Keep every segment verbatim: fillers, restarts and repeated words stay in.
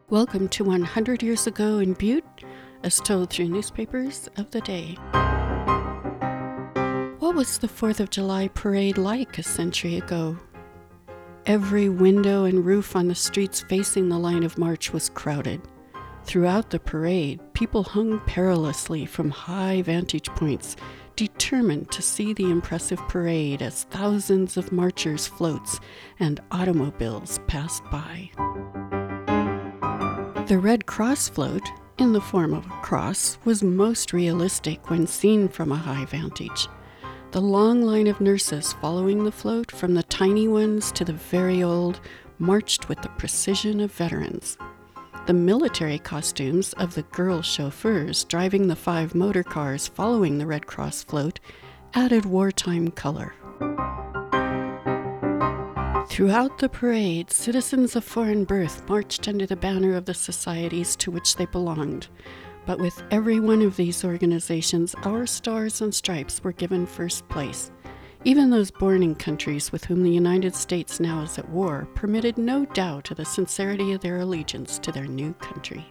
Welcome to one hundred Years Ago in Butte, as told through newspapers of the day. What was the fourth of July parade like a century ago? Every window and roof on the streets facing the line of march was crowded. Throughout the parade, people hung perilously from high vantage points, determined to see the impressive parade as thousands of marchers' floats and automobiles passed by. The Red Cross float, in the form of a cross, was most realistic when seen from a high vantage. The long line of nurses following the float, from the tiny ones to the very old, marched with the precision of veterans. The military costumes of the girl chauffeurs driving the five motor cars following the Red Cross float added wartime color. Throughout the parade, citizens of foreign birth marched under the banner of the societies to which they belonged. But with every one of these organizations, our stars and stripes were given first place. Even those born in countries with whom the United States now is at war permitted no doubt of the sincerity of their allegiance to their new country.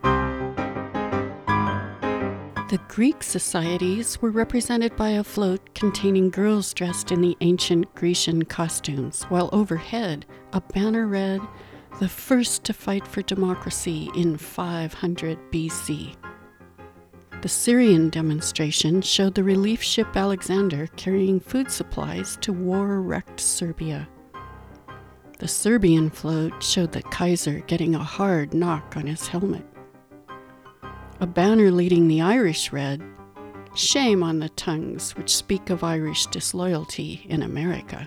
The Greek societies were represented by a float containing girls dressed in the ancient Grecian costumes, while overhead a banner read, "The first to fight for democracy in five hundred B C" The Syrian demonstration showed the relief ship Alexander carrying food supplies to war-wrecked Serbia. The Serbian float showed the Kaiser getting a hard knock on his helmet. A banner leading the Irish read, "Shame on the tongues which speak of Irish disloyalty in America."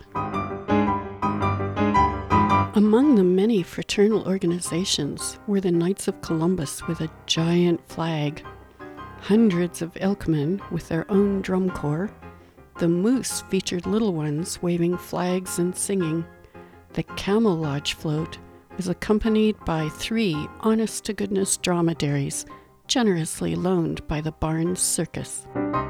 Among the many fraternal organizations were the Knights of Columbus with a giant flag, hundreds of Elkmen with their own drum corps. The Moose featured little ones waving flags and singing. The Camel Lodge float was accompanied by three honest-to-goodness dromedaries, generously loaned by the Barnes Circus.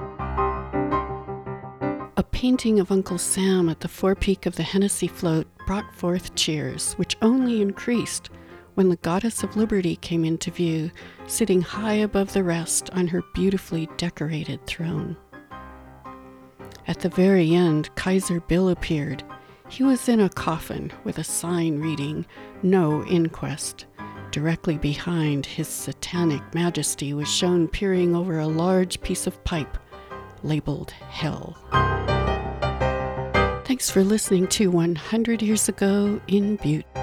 A painting of Uncle Sam at the forepeak of the Hennessy float brought forth cheers, which only increased when the Goddess of Liberty came into view, sitting high above the rest on her beautifully decorated throne. At the very end, Kaiser Bill appeared. He was in a coffin with a sign reading, "No Inquest." Directly behind, His Satanic Majesty was shown peering over a large piece of pipe labeled Hell. Thanks for listening to one hundred Years Ago in Butte.